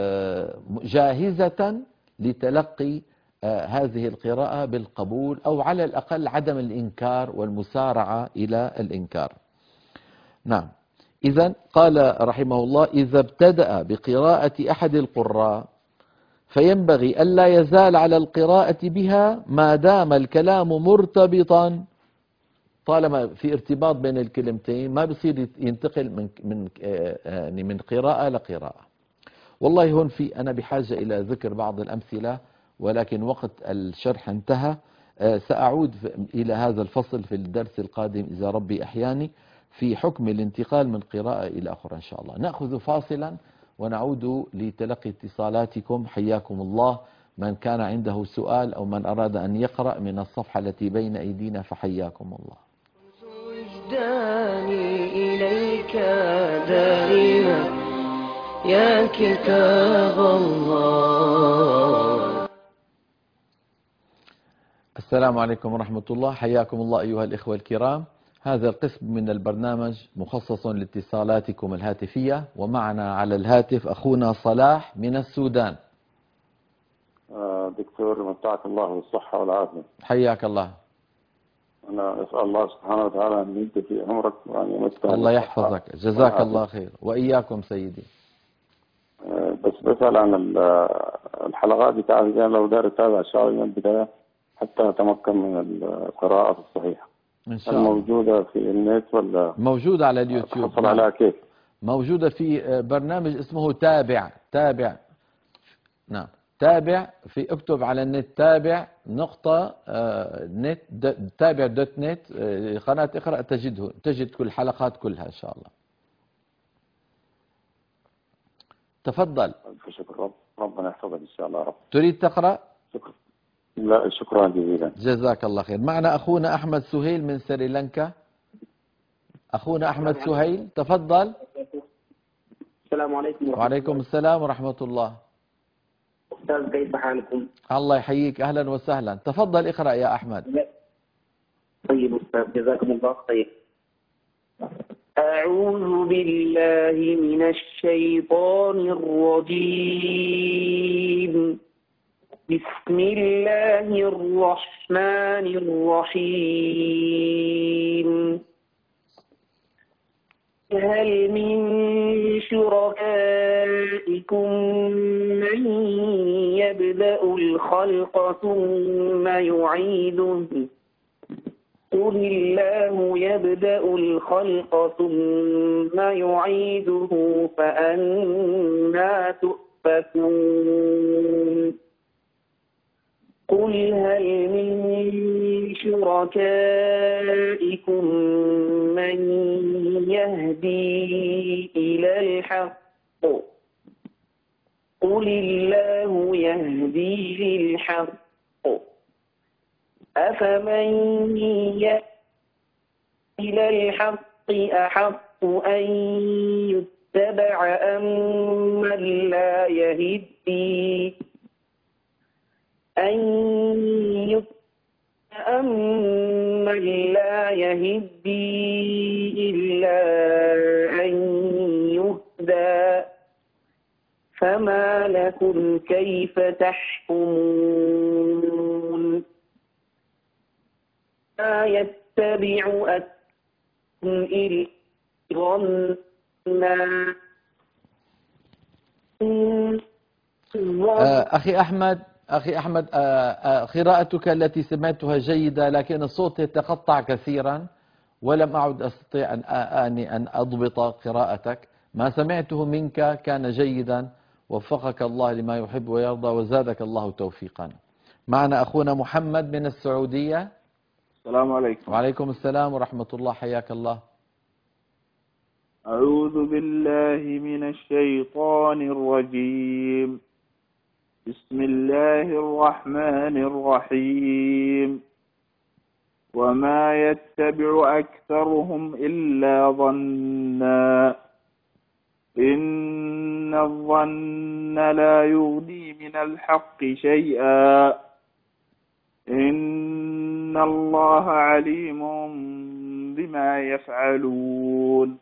جاهزة لتلقي هذه القراءة بالقبول، أو على الأقل عدم الإنكار والمسارعة إلى الإنكار. نعم. إذن قال رحمه الله: إذا ابتدأ بقراءة أحد القراء فينبغي ألا يزال على القراءة بها ما دام الكلام مرتبطا. طالما في ارتباط بين الكلمتين ما بصير ينتقل من من يعني من قراءة لقراءة. والله هون في أنا بحاجة إلى ذكر بعض الأمثلة، ولكن وقت الشرح انتهى. سأعود إلى هذا الفصل في الدرس القادم إذا ربي أحياني، في حكم الانتقال من قراءة إلى أخرى إن شاء الله. نأخذ فاصلا ونعود لتلقي اتصالاتكم. حياكم الله. من كان عنده سؤال أو من أراد أن يقرأ من الصفحة التي بين أيدينا فحياكم الله. وجداني إليك دائما يا كتاب الله. السلام عليكم ورحمة الله. حياكم الله أيها الإخوة الكرام. هذا القسم من البرنامج مخصص لاتصالاتكم الهاتفية، ومعنا على الهاتف أخونا صلاح من السودان. دكتور متعك الله بالصحة والعافية. حياك الله. أنا أسأل الله سبحانه وتعالى أن يمد في عمرك وأن يمتع. الله يحفظك، جزاك الله خير، وإياكم سيدي. بس بسأل عن الحلقات بتاعتي، لو دار أتابع الشعر من البداية حتى أتمكن من القراءة الصحيحة. إن شاء الله. موجودة في النت ولا موجودة على اليوتيوب؟ حصل عليها كيف؟ موجودة في برنامج اسمه تابع. تابع نعم تابع، في اكتب على النت تابع نقطة نت تابع دوت نت قناة اقرأ، تجده تجد كل الحلقات كلها إن شاء الله. تفضل. شكرا رب ربنا يحفظك إن شاء الله رب. تريد تقرأ؟ شكرا. لا شكرا جزيلا. جزاك الله خير. معنا أخونا أحمد سهيل من سريلانكا. أخونا أحمد سهيل تفضل. السلام عليكم ورحمة وعليكم الله. السلام ورحمة الله. أستاذ كيف حالكم؟ الله يحييك، أهلا وسهلا. تفضل اقرأ يا أحمد. طيب أستاذ جزاكم الله خير. أعوذ بالله من الشيطان الرجيم. بسم الله الرحمن الرحيم. هل من شركائكم من يبدأ الخلق ثم يعيده؟ قل الله يبدأ الخلق ثم يعيده فأنى تؤفكون. قل هل من شركائكم من يهدي إلى الحق؟ قل الله يهدي للحق. أفمن يهدي إلى الحق أحق أن يتبع أم من لا يهدي أن أمن لا يهدي إلا أن يهدى فما لكم كيف تحكمون؟ ما يتبع أكثركم إلا ظنا. أخي أحمد أخي أحمد قراءتك التي سمعتها جيدة، لكن الصوت يتقطع كثيرا ولم أعد أستطيع أن آني أن أضبط قراءتك. ما سمعته منك كان جيدا، وفقك الله لما يحب ويرضى وزادك الله توفيقا. معنا أخونا محمد من السعودية. السلام عليكم. وعليكم السلام ورحمة الله، حياك الله. أعوذ بالله من الشيطان الرجيم. بسم الله الرحمن الرحيم. وما يتبع أكثرهم إلا ظنا إن الظن لا يغني من الحق شيئا إن الله عليم بما يفعلون.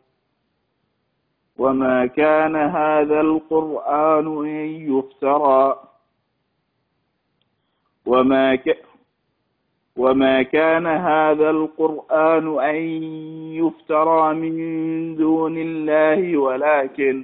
وما كان هذا القرآن أن يفترى وما ك وما كان هذا القرآن أن يفترى من دون الله ولكن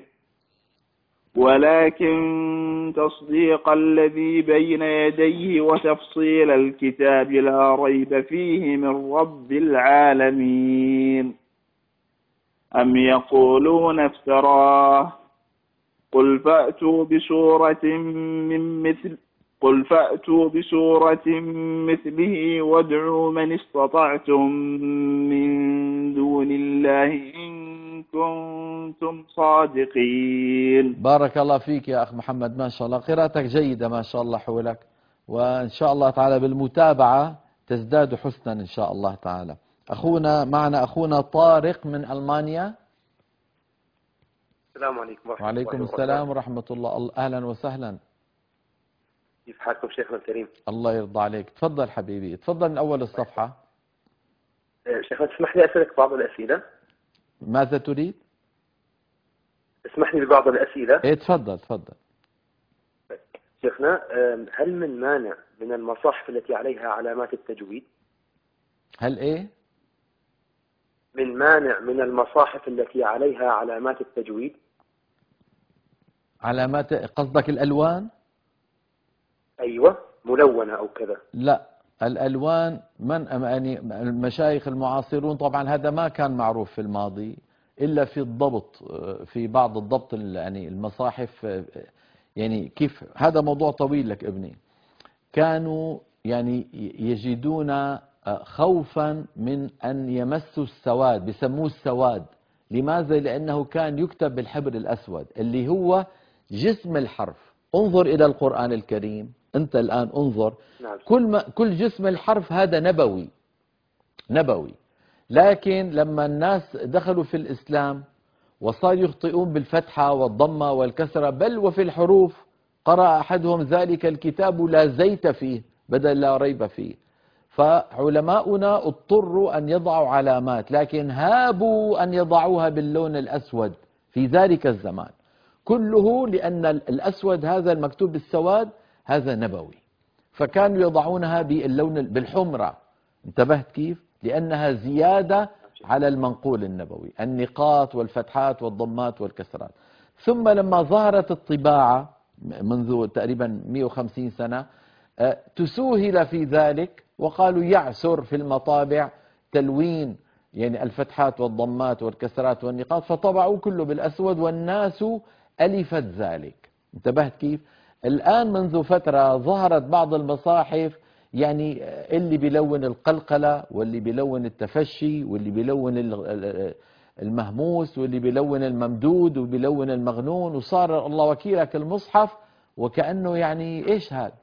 ولكن تصديق الذي بين يديه وتفصيل الكتاب لا ريب فيه من رب العالمين. أم يقولون افتراه قل فأتوا بسورة من مثل قل فأتوا بسورة مثله وادعوا من استطعتم من دون الله إن كنتم صادقين. بارك الله فيك يا أخ محمد، ما شاء الله قراءتك جيدة ما شاء الله حولك، وإن شاء الله تعالى بالمتابعة تزداد حسنا إن شاء الله تعالى. أخونا معنا أخونا طارق من ألمانيا. السلام عليكم ورحمة وعليكم الله السلام ورحمة الله. أهلا وسهلا. كيف حالكم شيخنا الكريم؟ الله يرضى عليك. تفضل حبيبي، تفضل من أول الصفحة. شيخنا تسمح لي أسألك بعض الأسئلة؟ ماذا تريد؟ اسمح لي ببعض الأسئلة. إيه تفضل تفضل. شيخنا هل من مانع من المصاحف التي عليها علامات التجويد؟ هل إيه؟ من مانع من المصاحف التي عليها علامات التجويد؟ علامات قصدك الألوان؟ أيوة، ملونة أو كذا. لا، الألوان من يعني المشايخ المعاصرون طبعا هذا ما كان معروف في الماضي، إلا في الضبط، في بعض الضبط يعني المصاحف. يعني كيف هذا موضوع طويل لك ابني. كانوا يعني يجدون خوفا من أن يمسوا السواد، بسموه السواد. لماذا؟ لأنه كان يكتب بالحبر الأسود اللي هو جسم الحرف. انظر إلى القرآن الكريم، أنت الآن انظر، كل, ما كل جسم الحرف هذا نبوي نبوي. لكن لما الناس دخلوا في الإسلام وصار يخطئون بالفتحة والضمة والكسرة، بل وفي الحروف، قرأ أحدهم ذلك الكتاب لا زيت فيه بدل لا ريب فيه. فعلماؤنا اضطروا أن يضعوا علامات، لكن هابوا أن يضعوها باللون الأسود في ذلك الزمان كله، لأن الأسود هذا المكتوب بالسواد هذا نبوي، فكانوا يضعونها باللون بالحمرة. انتبهت كيف؟ لأنها زيادة على المنقول النبوي، النقاط والفتحات والضمات والكسرات. ثم لما ظهرت الطباعة منذ تقريبا مئة وخمسين سنة، تسوهل في ذلك وقالوا يعسر في المطابع تلوين يعني الفتحات والضمات والكسرات والنقاط، فطبعوا كله بالأسود والناس ألفت ذلك. انتبهت كيف؟ الآن منذ فترة ظهرت بعض المصاحف يعني اللي بيلون القلقلة واللي بيلون التفشي واللي بيلون المهموس واللي بيلون الممدود وبيلون المغنون، وصار الله وكيلك المصحف وكأنه يعني إيش هذا.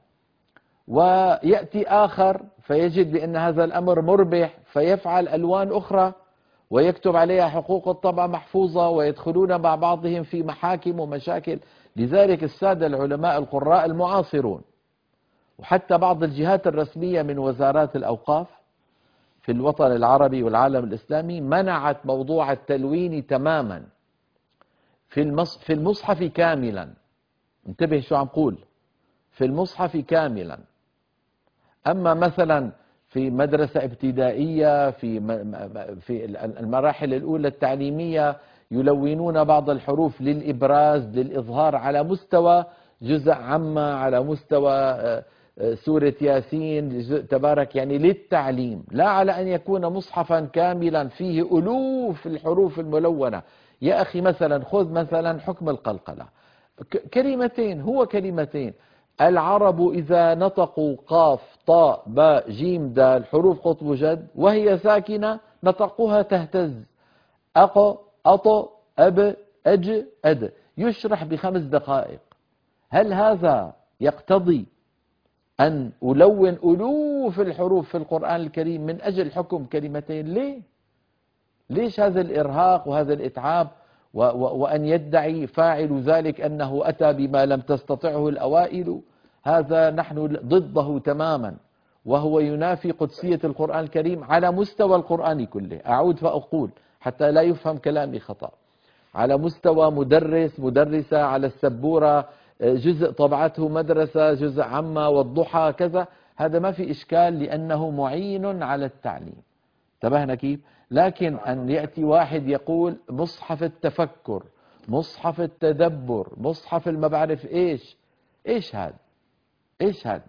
ويأتي آخر فيجد بأن هذا الأمر مربح فيفعل ألوان أخرى ويكتب عليها حقوق الطبع محفوظة، ويدخلون مع بعضهم في محاكم ومشاكل. لذلك السادة العلماء القراء المعاصرون وحتى بعض الجهات الرسمية من وزارات الأوقاف في الوطن العربي والعالم الإسلامي منعت موضوع التلوين تماما في في المصحف كاملا. انتبه شو عم قول، في المصحف كاملا. أما مثلا في مدرسة ابتدائية، في في المراحل الأولى التعليمية، يلونون بعض الحروف للإبراز للإظهار على مستوى جزء عامة، على مستوى سورة ياسين، جزء تبارك، يعني للتعليم، لا على أن يكون مصحفا كاملا فيه ألوف الحروف الملونة. يا أخي مثلا خذ مثلا حكم القلقلة، كلمتين، هو كلمتين. العرب إذا نطقوا قاف طاء باء جيم دال حروف قطب جد وهي ساكنة نطقوها تهتز. أق أط أب أج أد يشرح بخمس دقائق. هل هذا يقتضي أن ألون ألوف الحروف في القرآن الكريم من أجل حكم كلمتين؟ ليه؟ ليش هذا الإرهاق وهذا الإتعاب؟ و و وأن يدعي فاعل ذلك أنه أتى بما لم تستطعه الأوائل، هذا نحن ضده تماما، وهو ينافي قدسية القرآن الكريم على مستوى القرآن كله. أعود فأقول حتى لا يفهم كلامي خطأ، على مستوى مدرس مدرسة على السبورة، جزء طبعته مدرسة، جزء عامة والضحى كذا، هذا ما في إشكال لأنه معين على التعليم. انتبهنا كيف؟ لكن أن يأتي واحد يقول مصحف التفكر، مصحف التدبر، مصحف ما بعرف إيش، إيش هذا؟ إيش هذا؟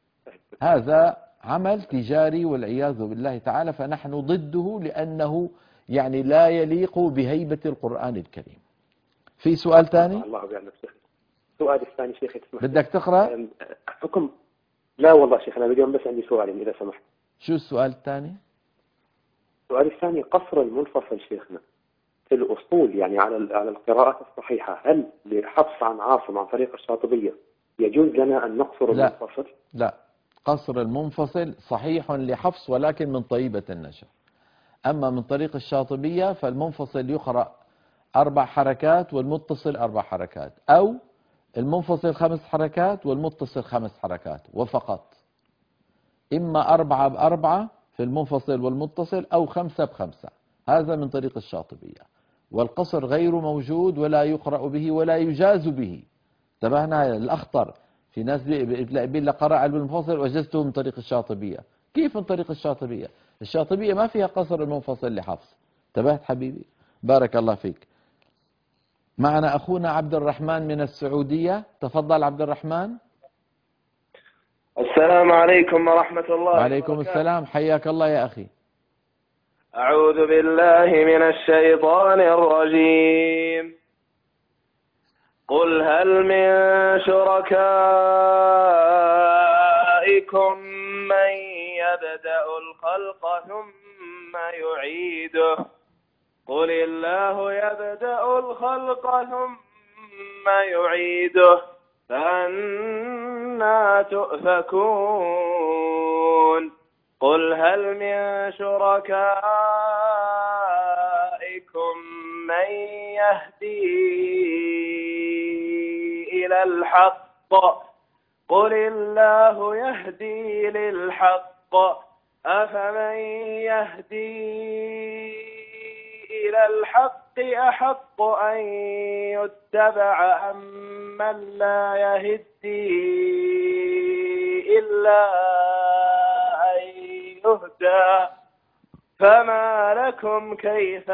هذا عمل تجاري والعياذ بالله تعالى، فنحن ضده لأنه يعني لا يليق بهيبة القرآن الكريم. في سؤال ثاني؟ الله يعلمك شيخ. السؤال الثاني شيخ تسمح بدك تقرأ؟ حكم لا والله شيخ، أنا اليوم بس عندي سؤالين إذا سمحت. شو السؤال الثاني؟ السؤال الثاني قصر المنفصل شيخنا في الأصول، يعني على على القراءات الصحيحة، هل لحفص عن عاصم عن طريق الشاطبية يجوز لنا أن نقصر لا المنفصل؟ لا، قصر المنفصل صحيح لحفص ولكن من طيبة النشر. أما من طريق الشاطبية فالمنفصل يقرأ أربع حركات والمتصل أربع حركات، أو المنفصل خمس حركات والمتصل خمس حركات وفقط. إما أربعة بأربعة في المنفصل والمتصل أو خمسة بخمسة، هذا من طريق الشاطبية. والقصر غير موجود ولا يقرأ به ولا يجاز به. انتبهنا الأخطر، في ناس بيقول لك قرأ بالمنفصل وجزته من طريق الشاطبية. كيف من طريق الشاطبية؟ الشاطبية ما فيها قصر المنفصل لحفص. انتبهت حبيبي؟ بارك الله فيك. معنا أخونا عبد الرحمن من السعودية، تفضل عبد الرحمن. السلام عليكم ورحمة الله وعليكم السلام، حياك الله يا أخي. أعوذ بالله من الشيطان الرجيم. قل هل من شركائكم من يبدأ الخلق ثم يعيده قل الله يبدأ الخلق ثم يعيده فأنى تؤفكون. قل هل من شركائكم من يهدي إلى الحق قل الله يهدي للحق أفمن يهدي إلى الحق أحق أن يتبع أم من لا يهدي إلا أن يهدى فما لكم كيف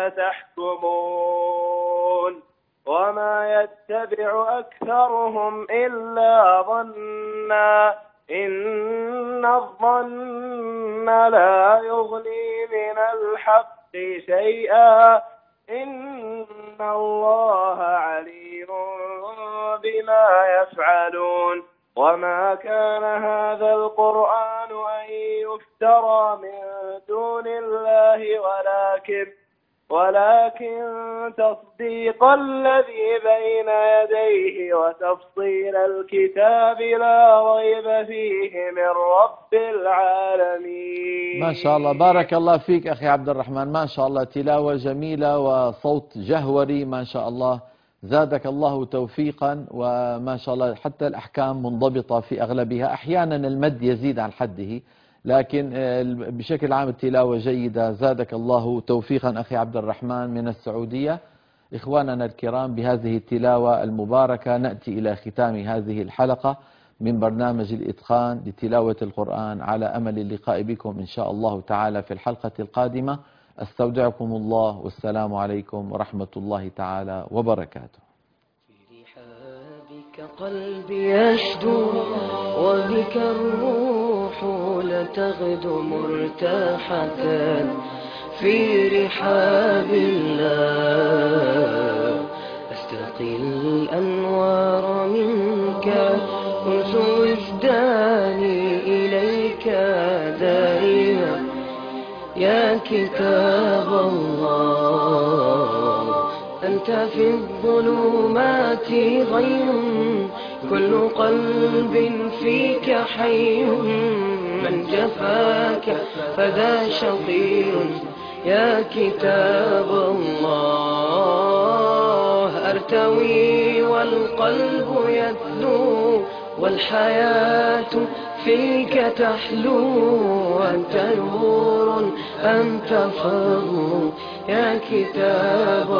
تحكمون. وما يتبع أكثرهم إلا ظنا إن الظن لا يغني من الحق شيئا إن الله عليم بما يفعلون. وما كان هذا القرآن أن يفترى من دون الله ولكن ولكن تصديق الذي بين يديه وتفصيل الكتاب لا ريب فيه من رب العالمين. ما شاء الله، بارك الله فيك أخي عبد الرحمن، ما شاء الله تلاوة جميلة وصوت جهوري ما شاء الله، زادك الله توفيقا، وما شاء الله حتى الأحكام منضبطة في أغلبها، أحيانا المد يزيد عن حده لكن بشكل عام التلاوة جيدة. زادك الله توفيقا أخي عبد الرحمن من السعودية. إخواننا الكرام، بهذه التلاوة المباركة نأتي إلى ختام هذه الحلقة من برنامج الإتقان لتلاوة القرآن، على أمل اللقاء بكم إن شاء الله تعالى في الحلقة القادمة. أستودعكم الله والسلام عليكم ورحمة الله تعالى وبركاته. قلبي يشدو وبك الروح لتغدو مرتاحة في رحاب الله. أستقي الأنوار منك كنت وجداني إليك دائما يا كتاب الله. أنت في الظلمات غير كل قلب فيك حي من جفاك فذا شقي يا كتاب الله. أرتوي والقلب يتلو والحياة فيك تحلو. أنت نور أنت فضل يا كتاب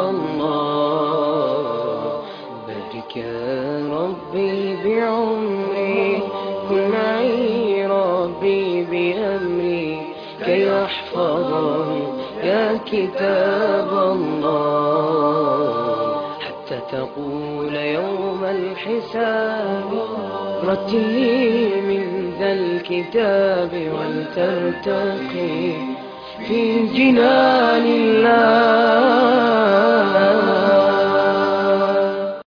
الله. بارك يا ربي بعمري كن معي ربي بأمري كي أحفظه يا كتاب الله. حتى تقول يوم الحساب رتلي من ذا الكتاب ولترتقي في جنان الله.